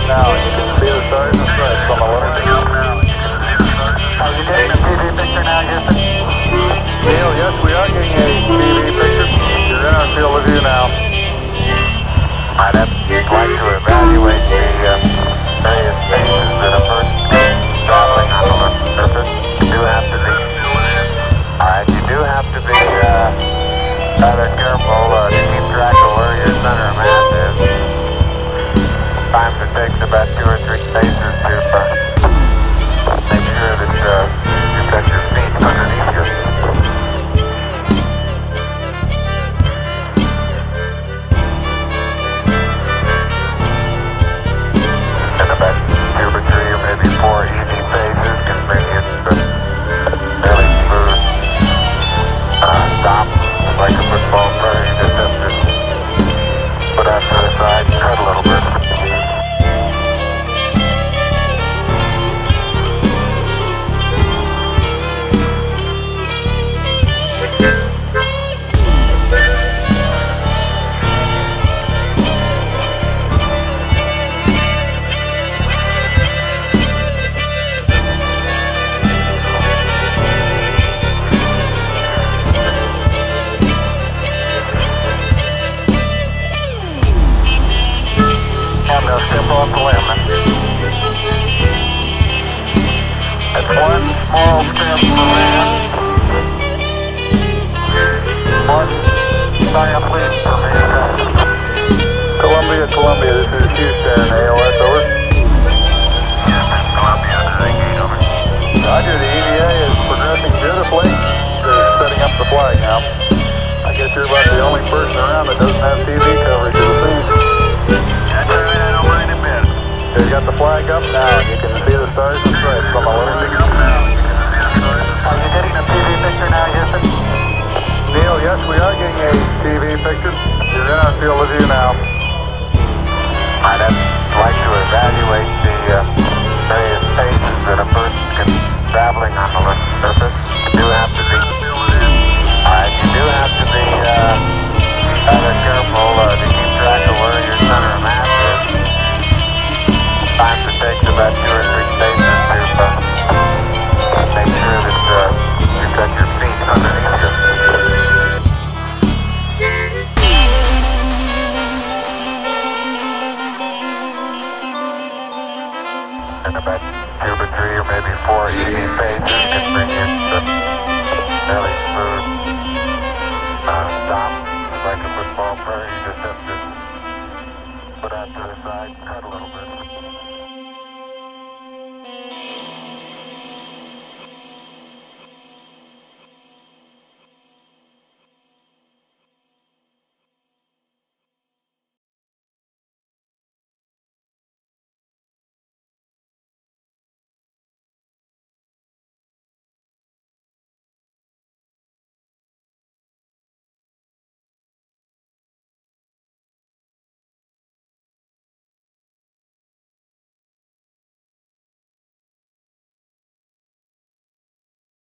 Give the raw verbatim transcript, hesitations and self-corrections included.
now, and you can see the stars and stripes on the letter B. Are you getting a T V picture now, Houston? Neil, yes, we are getting a T V picture. You're in our field of view now. I'd have like to evaluate the uh, various phases that a person traveling on the Earth's surface. You do have to be, all right, you do have to be uh, rather careful uh, to keep track of where your center of mass is. Sometimes it takes about two or three phases to uh, make sure that uh, you've got your feet underneath you. And about two or three or maybe four easy phases can bring you to a fairly smooth uh, stop, like a football player. You just have to put out to the side and cut a little bit. Now step off the limb. That's one small step for man, one giant leap for mankind. Columbia, Columbia, this is Houston, A O S, over. Houston, Columbia, to the gate, over. Roger, the E V A is progressing beautifully. They're setting up the flag now. I guess you're about the only person around that doesn't have T V coverage of the scene. That's right, I don't mind a bit. They've got the flag up now, and you can see the stars and stripes on the letter B. Are you getting a T V picture now, Houston? Neil, yes, we are getting a T V picture. You're in our field of view now. I'd have like to evaluate the uh, various phases that a person can traveling on the Earth's surface. You do have to be, all right, you do have to be uh, rather careful uh, to keep track of where your center of mass is. Sometimes it takes about two or three phases to uh, make sure that uh, you've got your feet underneath you. And about two or three or maybe four easy phases